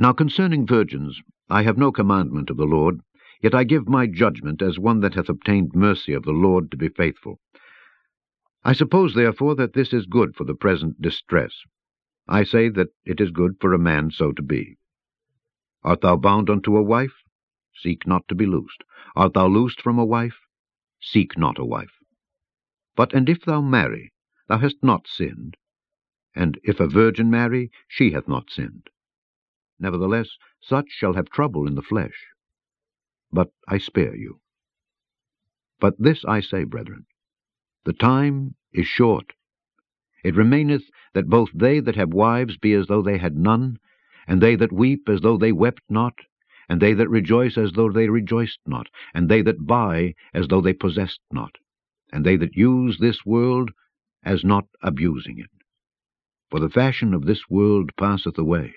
Now concerning virgins, I have no commandment of the Lord, yet I give my judgment as one that hath obtained mercy of the Lord to be faithful. I suppose, therefore, that this is good for the present distress. I say that it is good for a man so to be. Art thou bound unto a wife? Seek not to be loosed. Art thou loosed from a wife? Seek not a wife. And if thou marry, thou hast not sinned. And if a virgin marry, she hath not sinned. Nevertheless, such shall have trouble in the flesh. But I spare you. But this I say, brethren, the time is short. It remaineth that both they that have wives be as though they had none, and they that weep as though they wept not, and they that rejoice as though they rejoiced not, and they that buy as though they possessed not, and they that use this world as not abusing it. For the fashion of this world passeth away.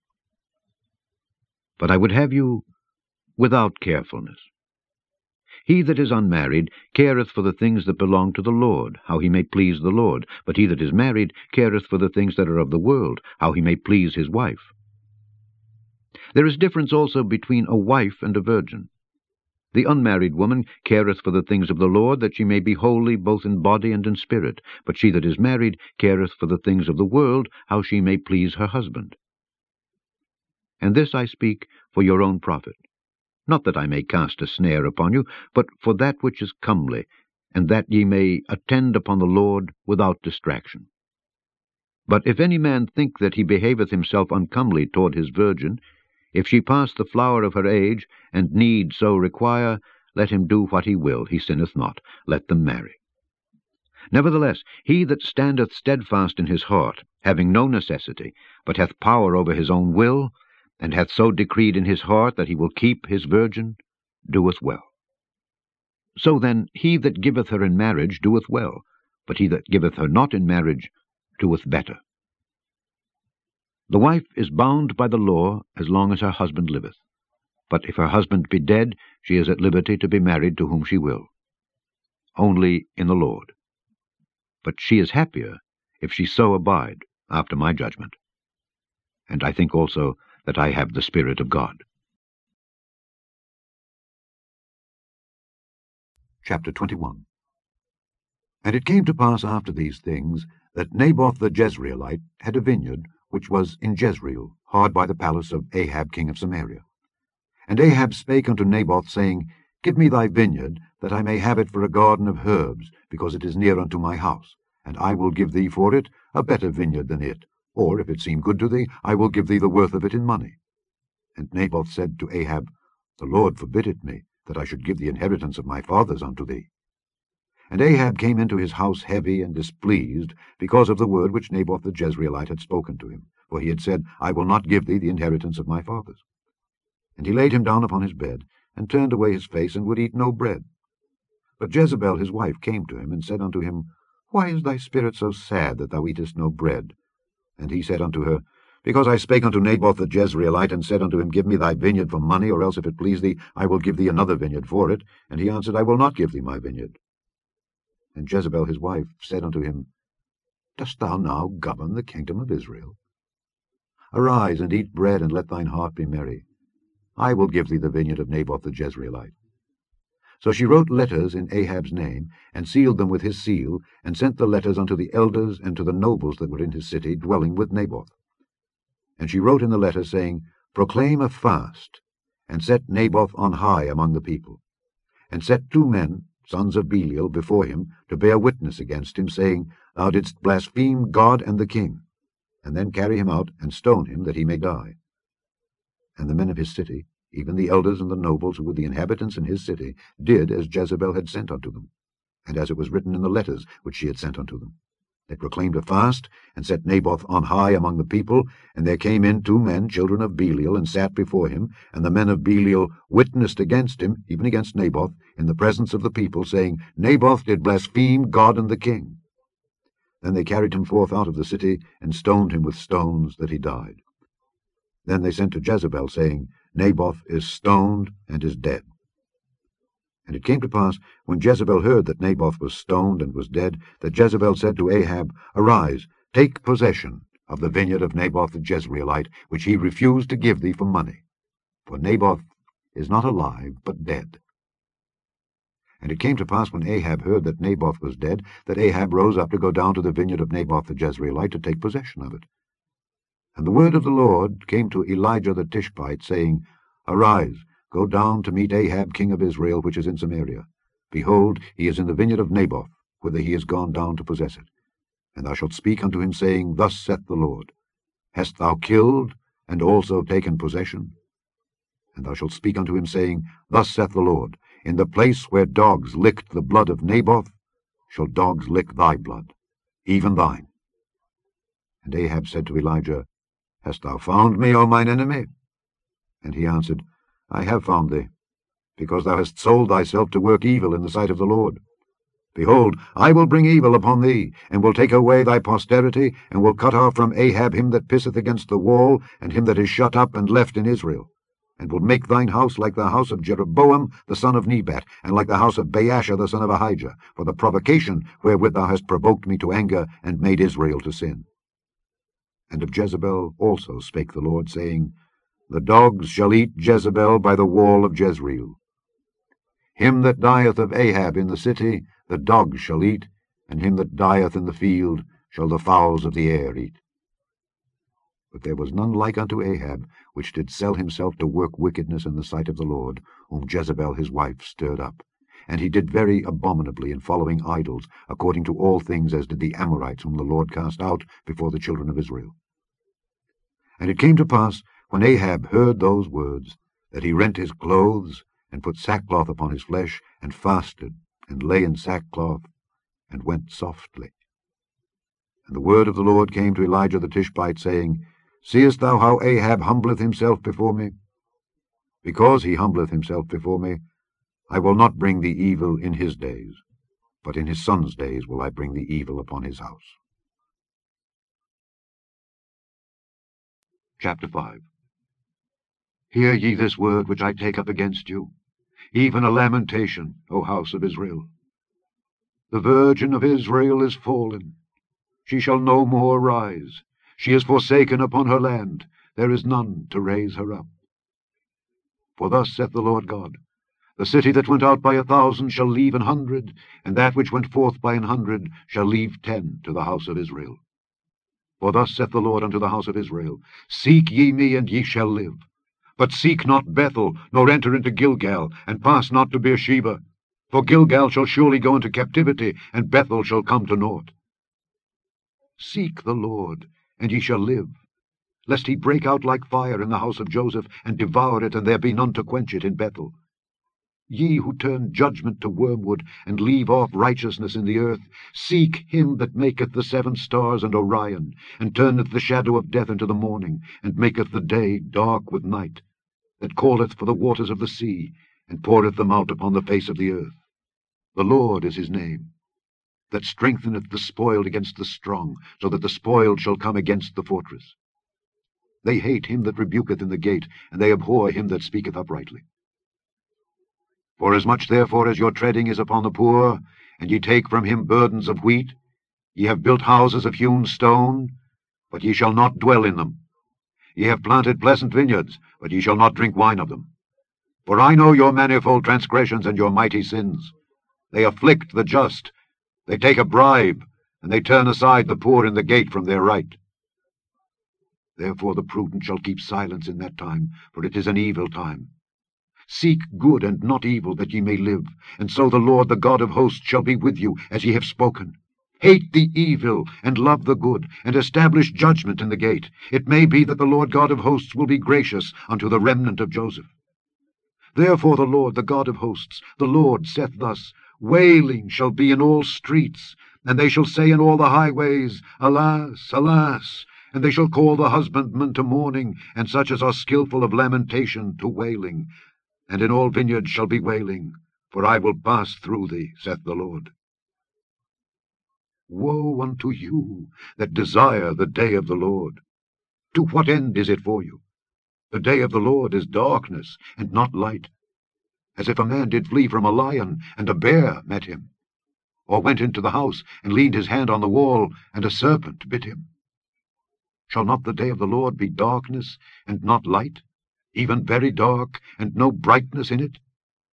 But I would have you without carefulness. He that is unmarried careth for the things that belong to the Lord, how he may please the Lord. But he that is married careth for the things that are of the world, how he may please his wife. There is difference also between a wife and a virgin. The unmarried woman careth for the things of the Lord, that she may be holy both in body and in spirit. But she that is married careth for the things of the world, how she may please her husband. And this I speak for your own profit, not that I may cast a snare upon you, but for that which is comely, and that ye may attend upon the Lord without distraction. But if any man think that he behaveth himself uncomely toward his virgin, if she pass the flower of her age, and need so require, let him do what he will, he sinneth not, let them marry. Nevertheless, he that standeth steadfast in his heart, having no necessity, but hath power over his own will, and hath so decreed in his heart that he will keep his virgin, doeth well. So then he that giveth her in marriage doeth well, but he that giveth her not in marriage doeth better. The wife is bound by the law as long as her husband liveth. But if her husband be dead, she is at liberty to be married to whom she will, only in the Lord. But she is happier if she so abide after my judgment. And I think also that I have the Spirit of God. Chapter 21. And it came to pass after these things, that Naboth the Jezreelite had a vineyard, which was in Jezreel, hard by the palace of Ahab king of Samaria. And Ahab spake unto Naboth, saying, Give me thy vineyard, that I may have it for a garden of herbs, because it is near unto my house, and I will give thee for it a better vineyard than it. Or, if it seem good to thee, I will give thee the worth of it in money. And Naboth said to Ahab, The Lord forbid it me, that I should give the inheritance of my fathers unto thee. And Ahab came into his house heavy and displeased, because of the word which Naboth the Jezreelite had spoken to him. For he had said, I will not give thee the inheritance of my fathers. And he laid him down upon his bed, and turned away his face, and would eat no bread. But Jezebel his wife came to him, and said unto him, Why is thy spirit so sad, that thou eatest no bread? And he said unto her, Because I spake unto Naboth the Jezreelite, and said unto him, Give me thy vineyard for money, or else, if it please thee, I will give thee another vineyard for it. And he answered, I will not give thee my vineyard. And Jezebel his wife said unto him, Dost thou now govern the kingdom of Israel? Arise, and eat bread, and let thine heart be merry. I will give thee the vineyard of Naboth the Jezreelite. So she wrote letters in Ahab's name, and sealed them with his seal, and sent the letters unto the elders and to the nobles that were in his city, dwelling with Naboth. And she wrote in the letter, saying, Proclaim a fast, and set Naboth on high among the people. And set 2 men, sons of Belial, before him, to bear witness against him, saying, Thou didst blaspheme God and the king. And then carry him out, and stone him, that he may die. And the men of his city, even the elders and the nobles who were the inhabitants in his city, did as Jezebel had sent unto them, and as it was written in the letters which she had sent unto them. They proclaimed a fast, and set Naboth on high among the people, and there came in 2 men, children of Belial, and sat before him, and the men of Belial witnessed against him, even against Naboth, in the presence of the people, saying, Naboth did blaspheme God and the king. Then they carried him forth out of the city, and stoned him with stones, that he died. Then they sent to Jezebel, saying, Naboth is stoned and is dead. And it came to pass, when Jezebel heard that Naboth was stoned and was dead, that Jezebel said to Ahab, Arise, take possession of the vineyard of Naboth the Jezreelite, which he refused to give thee for money. For Naboth is not alive, but dead. And it came to pass, when Ahab heard that Naboth was dead, that Ahab rose up to go down to the vineyard of Naboth the Jezreelite to take possession of it. And the word of the Lord came to Elijah the Tishbite, saying, Arise, go down to meet Ahab king of Israel, which is in Samaria. Behold, he is in the vineyard of Naboth, whither he is gone down to possess it. And thou shalt speak unto him, saying, Thus saith the Lord, Hast thou killed, and also taken possession? And thou shalt speak unto him, saying, Thus saith the Lord, In the place where dogs licked the blood of Naboth, shall dogs lick thy blood, even thine. And Ahab said to Elijah, Hast thou found me, O mine enemy? And he answered, I have found thee, because thou hast sold thyself to work evil in the sight of the Lord. Behold, I will bring evil upon thee, and will take away thy posterity, and will cut off from Ahab him that pisseth against the wall, and him that is shut up and left in Israel, and will make thine house like the house of Jeroboam the son of Nebat, and like the house of Baasha the son of Ahijah, for the provocation wherewith thou hast provoked me to anger, and made Israel to sin. And of Jezebel also spake the Lord, saying, The dogs shall eat Jezebel by the wall of Jezreel. Him that dieth of Ahab in the city the dogs shall eat, and him that dieth in the field shall the fowls of the air eat. But there was none like unto Ahab, which did sell himself to work wickedness in the sight of the Lord, whom Jezebel his wife stirred up. And he did very abominably in following idols, according to all things as did the Amorites, whom the Lord cast out before the children of Israel. And it came to pass, when Ahab heard those words, that he rent his clothes, and put sackcloth upon his flesh, and fasted, and lay in sackcloth, and went softly. And the word of the Lord came to Elijah the Tishbite, saying, Seest thou how Ahab humbleth himself before me? Because he humbleth himself before me, I will not bring the evil in his days, but in his son's days will I bring the evil upon his house. Chapter 5. Hear ye this word which I take up against you, even a lamentation, O house of Israel. The virgin of Israel is fallen. She shall no more rise. She is forsaken upon her land. There is none to raise her up. For thus saith the Lord God, The city that went out by 1,000 shall leave 100, and that which went forth by 100 shall leave 10 to the house of Israel. For thus saith the Lord unto the house of Israel, Seek ye me, and ye shall live. But seek not Bethel, nor enter into Gilgal, and pass not to Beersheba. For Gilgal shall surely go into captivity, and Bethel shall come to naught. Seek the Lord, and ye shall live, lest he break out like fire in the house of Joseph, and devour it, and there be none to quench it in Bethel. Ye who turn judgment to wormwood, and leave off righteousness in the earth, seek him that maketh the 7 stars and Orion, and turneth the shadow of death into the morning, and maketh the day dark with night, that calleth for the waters of the sea, and poureth them out upon the face of the earth. The Lord is his name, that strengtheneth the spoiled against the strong, so that the spoiled shall come against the fortress. They hate him that rebuketh in the gate, and they abhor him that speaketh uprightly. Forasmuch therefore as your treading is upon the poor, and ye take from him burdens of wheat, ye have built houses of hewn stone, but ye shall not dwell in them. Ye have planted pleasant vineyards, but ye shall not drink wine of them. For I know your manifold transgressions and your mighty sins. They afflict the just, they take a bribe, and they turn aside the poor in the gate from their right. Therefore the prudent shall keep silence in that time, for it is an evil time. Seek good and not evil, that ye may live, and so the Lord the God of hosts shall be with you, as ye have spoken. Hate the evil, and love the good, and establish judgment in the gate. It may be that the Lord God of hosts will be gracious unto the remnant of Joseph. Therefore the Lord, the God of hosts, the Lord saith thus, Wailing shall be in all streets, and they shall say in all the highways, Alas, alas! And they shall call the husbandmen to mourning, and such as are skillful of lamentation to wailing. And in all vineyards shall be wailing, for I will pass through thee, saith the Lord. Woe unto you that desire the day of the Lord! To what end is it for you? The day of the Lord is darkness, and not light. As if a man did flee from a lion, and a bear met him, or went into the house, and leaned his hand on the wall, and a serpent bit him. Shall not the day of the Lord be darkness, and not light, even very dark, and no brightness in it?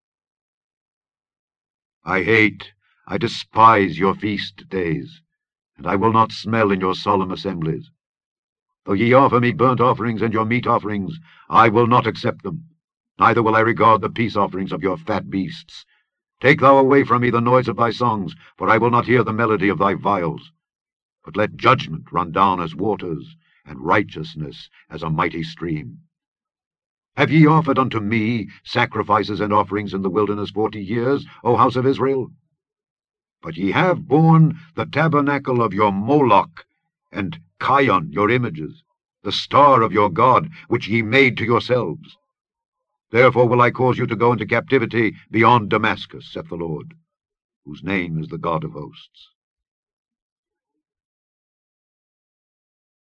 I despise your feast days, and I will not smell in your solemn assemblies. Though ye offer me burnt offerings and your meat offerings, I will not accept them, neither will I regard the peace offerings of your fat beasts. Take thou away from me the noise of thy songs, for I will not hear the melody of thy viols. But let judgment run down as waters, and righteousness as a mighty stream. Have ye offered unto me sacrifices and offerings in the wilderness 40 years, O house of Israel? But ye have borne the tabernacle of your Moloch, and Chion your images, the star of your God, which ye made to yourselves. Therefore will I cause you to go into captivity beyond Damascus, saith the Lord, whose name is the God of hosts.